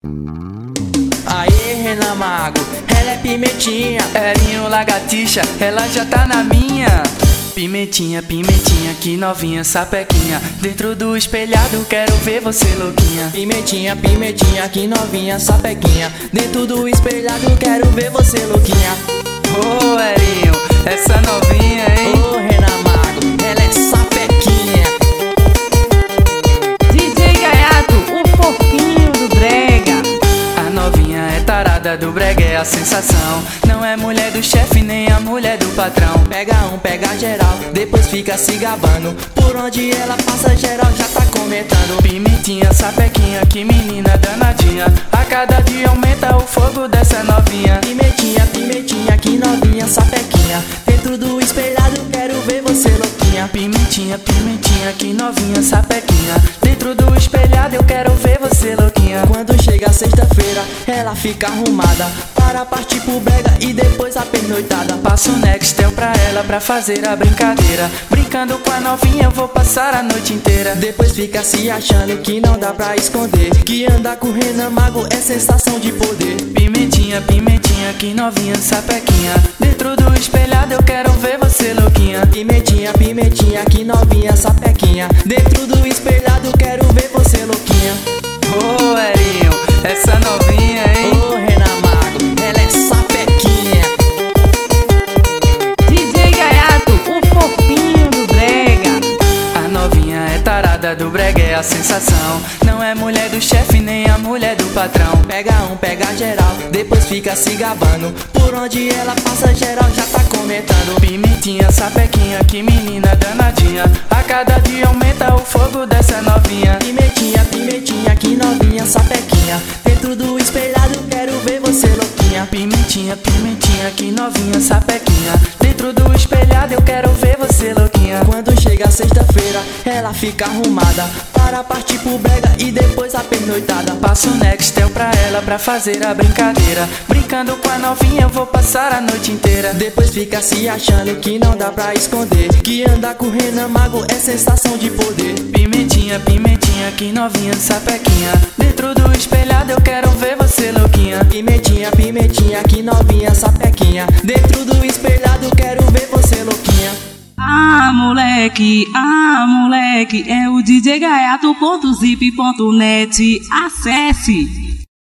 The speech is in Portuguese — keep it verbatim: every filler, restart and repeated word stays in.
Aê, Renan Mago, ela é pimentinha. Erinho lagartixa, ela já tá na minha. Pimentinha, pimentinha, que novinha, sapequinha. Dentro do espelhado quero ver você louquinha. Pimentinha, pimentinha, que novinha, sapequinha. Dentro do espelhado quero ver você louquinha. Ô, oh, Erinho, essa novinha, hein? Ô, oh, Renan Mago, ela é sapequinha. D J Gaiato, o fofinho do brega. A novinha é tarada do brega, é a sensação. Não é mulher do chefe, nem a mulher do patrão. Pega um, pega geral, depois fica se gabando. Por onde ela passa, geral já tá comentando. Pimentinha, sapequinha, que menina danadinha. A cada dia aumenta o fogo dessa novinha. Pimentinha, pimentinha, que novinha, sapequinha. Dentro do espelhado quero ver você louquinha. Pimentinha, pimentinha, que novinha, sapequinha. Dentro do espelhado eu quero ver você louquinha. Quando chega sexta-feira, ela fica arrumada para partir pro brega e depois a pernoitada. Passo o Nextel pra ela pra fazer a brincadeira. Brincando com a novinha eu vou passar a noite inteira. Depois fica se achando que não dá pra esconder que andar com o Renan Mago é sensação de poder. Pimentinha, pimentinha, que novinha, sapequinha. Dentro do espelhado eu quero ver você louquinha. Pimentinha, pimentinha, que novinha, sapequinha. Dentro do espelhado quero ver você louquinha. Ô, oh, Erinho, essa novinha, hein? Ô, oh, Renan Mago, ela é sapequinha. D J Gaiato, o fofinho do brega. A novinha é tarada do brega, é a sensação. Não é mulher do chefe, nem a mulher do patrão. Pega um, pega geral, depois fica se gabando. Por onde ela passa, geral já tá comentando. Pimentinha, sapequinha, que menina danadinha. A cada dia aumenta o fogo dessa novinha. Pimentinha, pimentinha, que novinha, sapequinha. Dentro do espelhado quero ver você louquinha. Pimentinha, pimentinha, que novinha, sapequinha. Dentro do espelhado eu quero ver você louquinha. Quando chega sexta-feira, ela fica arrumada para partir pro brega e depois a pernoitada. Passo o Nextel pra ela pra fazer a brincadeira. Brincando com a novinha eu vou passar a noite inteira. Depois fica se achando que não dá pra esconder que andar com o Renan Mago é sensação de poder. Pimentinha, pimentinha, que novinha, sapequinha. Dentro do espelhado eu quero ver você louquinha. Pimentinha, pimentinha, que novinha, sapequinha. Dentro do espelhado quero ver você louquinha. Ah, moleque, ah, moleque, é o D J Gaiato ponto zip ponto net. Acesse!